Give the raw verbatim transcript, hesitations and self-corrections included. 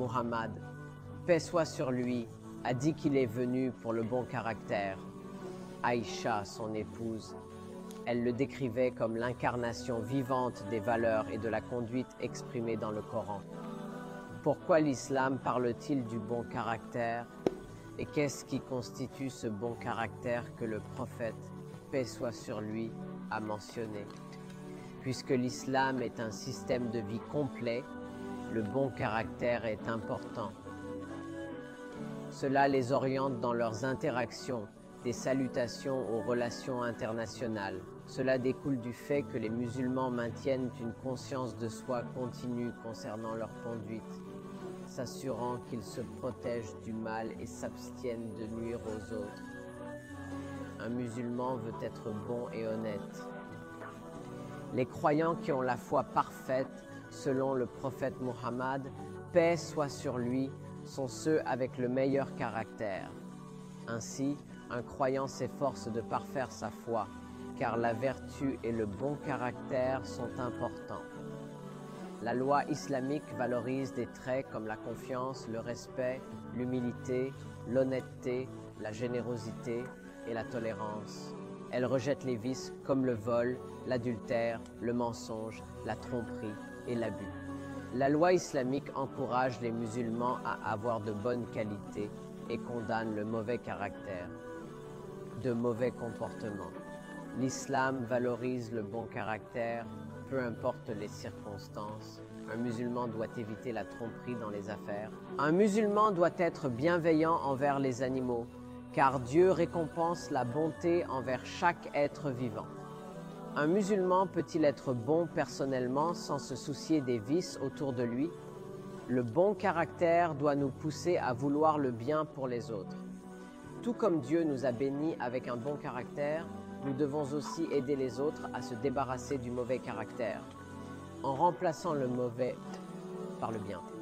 Muhammad, paix soit sur lui, a dit qu'il est venu pour le bon caractère. Aïcha, son épouse, elle le décrivait comme l'incarnation vivante des valeurs et de la conduite exprimées dans le Coran. Pourquoi l'islam parle-t-il du bon caractère? Et qu'est-ce qui constitue ce bon caractère que le prophète, paix soit sur lui, a mentionné? Puisque l'islam est un système de vie complet, le bon caractère est important. Cela les oriente dans leurs interactions, des salutations aux relations internationales. Cela découle du fait que les musulmans maintiennent une conscience de soi continue concernant leur conduite, s'assurant qu'ils se protègent du mal et s'abstiennent de nuire aux autres. Un musulman veut être bon et honnête. Les croyants qui ont la foi parfaite, selon le prophète Muhammad, paix soit sur lui, sont ceux avec le meilleur caractère. Ainsi, un croyant s'efforce de parfaire sa foi, car la vertu et le bon caractère sont importants. La loi islamique valorise des traits comme la confiance, le respect, l'humilité, l'honnêteté, la générosité et la tolérance. Elle rejette les vices comme le vol, l'adultère, le mensonge, la tromperie et l'abus. La loi islamique encourage les musulmans à avoir de bonnes qualités et condamne le mauvais caractère, de mauvais comportements. L'islam valorise le bon caractère, peu importe les circonstances. Un musulman doit éviter la tromperie dans les affaires. Un musulman doit être bienveillant envers les animaux, car Dieu récompense la bonté envers chaque être vivant. Un musulman peut-il être bon personnellement sans se soucier des vices autour de lui? Le bon caractère doit nous pousser à vouloir le bien pour les autres. Tout comme Dieu nous a bénis avec un bon caractère, nous devons aussi aider les autres à se débarrasser du mauvais caractère, en remplaçant le mauvais par le bien.